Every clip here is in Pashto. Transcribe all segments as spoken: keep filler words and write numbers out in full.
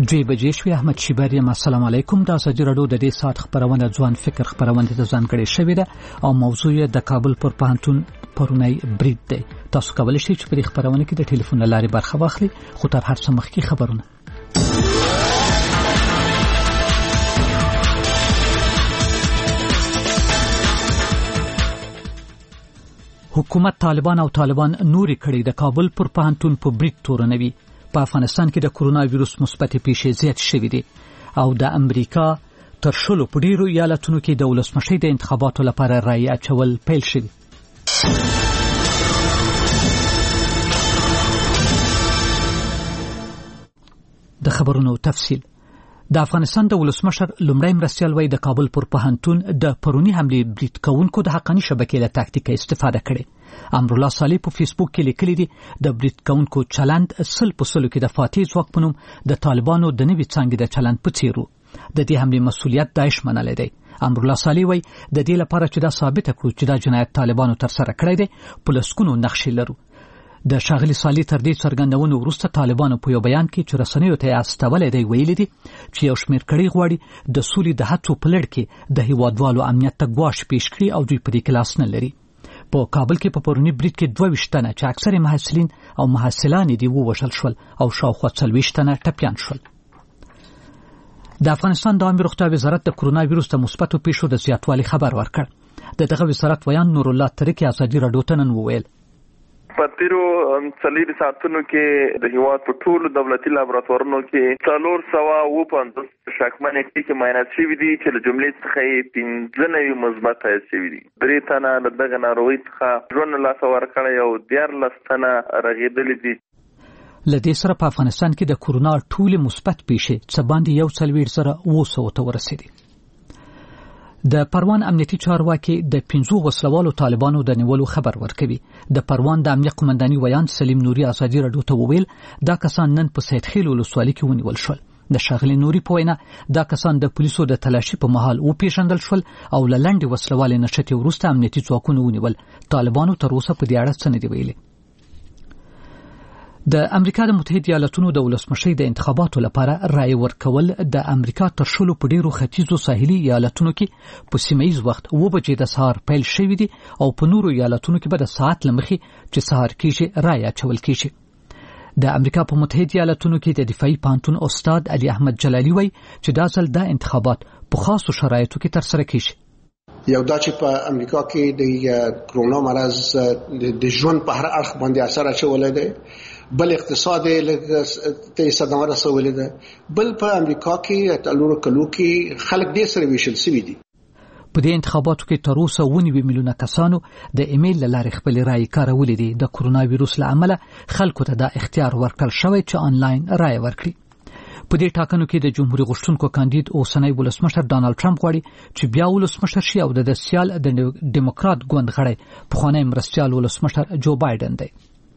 دوی بجې شوې. احمد شیبر یم. السلام علیکم. د ازادي راډیو د دې ساعت خبرونه ځوان فکر خبرونه د ځانګړې شوې ده او موضوع یې د کابل پر پوهنتون پرونی برید دی. تاسو کولی شئ چې په دې خبرونه کې د ټلیفون له لارې برخه واخلئ، خو تر هر څه مخکې خبرونه. حکومت طالبان او طالبان نوري کړي د کابل پر پوهنتون په برید تورنوي. په افغانستان کې د کرونا وایروس مثبت پیښې زیات شوې دي او د امریکا تر شلو په ډیرو ایالتونو کې د ولسمشۍ د انتخاباتو لپاره رایې اچول پیل شوي. د خبرونو تفصیل. د افغانستان د ولسمشر لومړی مرستیال وایي د کابل پر پوهنتون د پرونی حملې برید کوونکو د حقاني شبکې له تاکتیکه استفاده کړې. امرالله صالح په فیسبوک کې لیکلي دي د برید کوونکو چلند سل په سلو کې د فاتح ځواک په نوم د طالبانو د نوي څانګې د چلند په څیر و. د دې حملې مسؤلیت داعش منلی دی. امرالله صالح وایي د دې لپاره چې دا ثابته کړو چې دا جنایت طالبانو ترسره کړی دی په لسګونو نقشې لرو. د ښاغلي صالح تر دې څرګندونو وروسته طالبانو په یو بیان کې چې رسنیو ته یې استولی دی ویلي دي چې یو شمېر کړۍ غواړي د سولې د هڅو په لړ کې د هیوادوالو امنیت ته ګواښ پیش کړي او دوی په دې کې لاس نه لري. په کابل کې په پرونی برید کې دوه ویشت تنه چې اکثر محصلین او محصلانې دي ووژل شول او شاوخوا څلوېښت تنه ټپیان شول. د افغانستان د عامه روغتیا وزارت د کرونا وایروس د مثبتو پیښو د زیاتوالي خبر ورکړ. د دغه وزارت ویان نور الله ترکی ازادي راډیو ته نن وویل په تیرو څلور ساعتونو کې د هیواد په ټولو دولتي لابراتوارونو کې څلور سوه اووه پنځوس شکمنې ټکي معاینات شوي دي چې له جملې څخه یې پنځه نوي مثبت تایید شوي دي. درې تنه له دغه ناروغۍ څخه ژوند له لاسه ورکړی او دیارلس تنه رغېدلي دي. له دې سره په افغانستان کې د کرونا ټولې مثبت پیښې څه باندې یو څلوېښت زره اوه سوو ته ورسېدې. د پروان امنیتي چارواکي د پنځو وسلوالو طالبانو د نیولو خبر ورکوي. د پروان د امنیت قومنداني ویان سلیم نوري ازادي راډیو ته وویل دا کسان نن په سید خیل ولسوالۍ کې ونیول شول. د ښاغلي نوري په وینا دا کسان د پولیسو د تلاشي په مهال وپېژندل شول او له لنډې وسلوالې نښتې وروسته امنیتي ځواکونو ونیول. طالبانو تر اوسه په دې اړه څه نه دي ویلي. د امریکا د متحده ایالتونو د ولسمشۍ د انتخاباتو لپاره رایې ورکول د امریکا تر شلو په ډیرو ختیځو ساحلي ایالتونو کې په سیمه‌ییز وخت اوه بجې د سهار پیل شوي دي او په نورو ایالتونو کې به د ساعت له مخې چې سهار کېږي رایې اچول کېږي. د امریکا په متحده ایالتونو کې د دفاعي پوهنتون استاد علي احمد جلالي وایي چې دا ځل دا انتخابات په خاصو شرایطو کې ترسره کېږي. یو دا چې په امریکا کې د کرونا مرض د ژوند په هر اړخ باندې اثر اچولی دی، بل اقتصاد ته صدمه رسولې ده، بل په امریکا کې تلورو کلو کې خلک ډېر سره ویشل شوي دي. په دې انتخاباتو کې تر اوسه اووه نوي میلیونه کسانو د ایمیل له لارې خپلې رایې کارولې دي. د کرونا وایروس له امله خلکو ته دا اختیار ورکړل شوی چې آنلاین رایې ورکړي. په دې ټاکنو کې د جمهوریت غوښتونکو کاندید اوسنی ولسمشر ډانلډ ټرمپ غواړي چې بیا ولسمشر شي او د سیال د ډیموکرات ګوند غړی پخوانی مرستیال ولسمشر جو بایدن دی.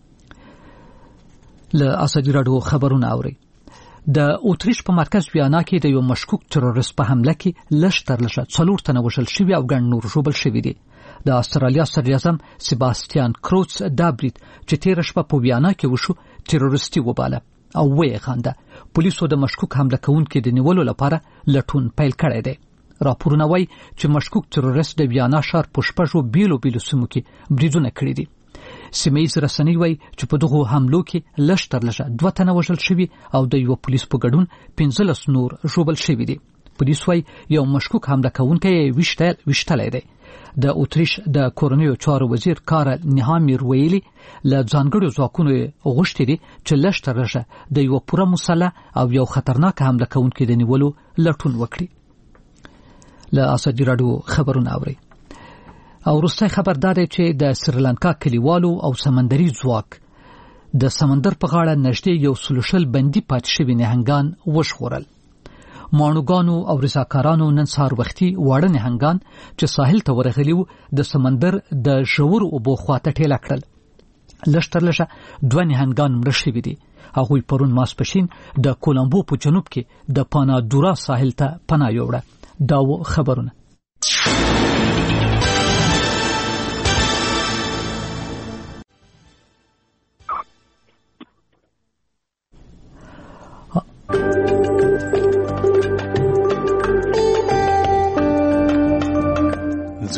له ازادي راډیو خبرونه اوري. د اوتریش په مرکز ویانا کې د یو مشکوک تروریست په حمله کې لږ تر لږه څلور تنه وژل شوي او ګڼ نور ژوبل شوي دي. د استرالیا صدراعظم سیباستیان کروتس دا برید چې تېره شپه په ویانا کې وشو تروریستي وباله او ویې خانده. پولیسو د مشکوک حمله کوونکي د نیولو لپاره لټون پیل کړی دی. راپورونه وایي چې مشکوک تروریست د ویانا ښار په شپږو بیلو بیلو سیمو کې بریدونه کړي دي. سیمه‌ییز رسنۍ وایي چې په دغو حملو کې لږ تر لږه دوه تنه وژل شوي او د یو پولیس په ګډون پنځلس نور ژوبل شوي دي. پولیس وایي یو مشکوک حمله کوونکی یې ویشتلی دی. د اوتریش د کورنیو چارو وزیر کارل نیهامیر ویلي له ځانګړو ځواکونو غوښتي دي چې لږ تر لږه د یو پوره مسلح او یو خطرناک حمله کوونکي د نیولو لټون وکړي. له ازادي راډیو خبرونه اوري. او وروستی خبر دا دی چې د سریلانکا کلیوالو او سمندري ځواک د سمندر په غاړه نږدې یو سلو شل بندي پاتې شوي نهنګان وژغورل. ماڼوګانو او رضاکارانو نن سهار وختي واړه نهنګان چې ساحل ته ورغلي وو د سمندر د ژورو اوبو خواته ټېله کړل. لږ تر لږه دوه نهنګان مړه شوي دي. هغوی پرون ماسپښین د کولمبو په جنوب کې د پانادورا ساحل ته پناه یووړه. دا و خبرونه.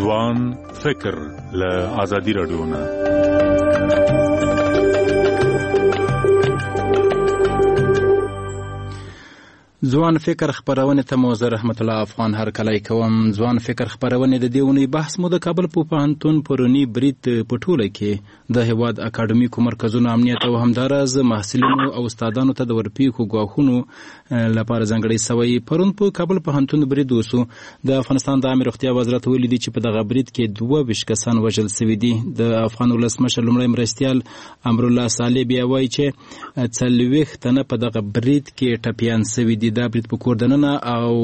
ځوان فکر له ازادي راډیو نه. ځوان فکر خبرونه ته مو زه رحمت الله افغان هر کله کوم. ځوان فکر خبرونه د دیونی بحث مو د کابل په پوهنتون پرونی برید په ټوله کې د هواد اکاډمیکو مرکزونو امنیت او همدارز محصلینو او استادانو ته د ورپیکو غواخونو لپاره ځانګړی سوی. پرون په کابل پوهنتون برید وسو. د افغانستان د عامه روغتیا وزارت ویلي چې په دغه برید کې دوه ویشت کسان وژل شوي دي. د افغان ولسمشر لومړی مرستیال امرالله صالح بیا وایي چې څلوېښت تنه په دغه برید کې ټپیان شوي دي. دا برید په کور دننه او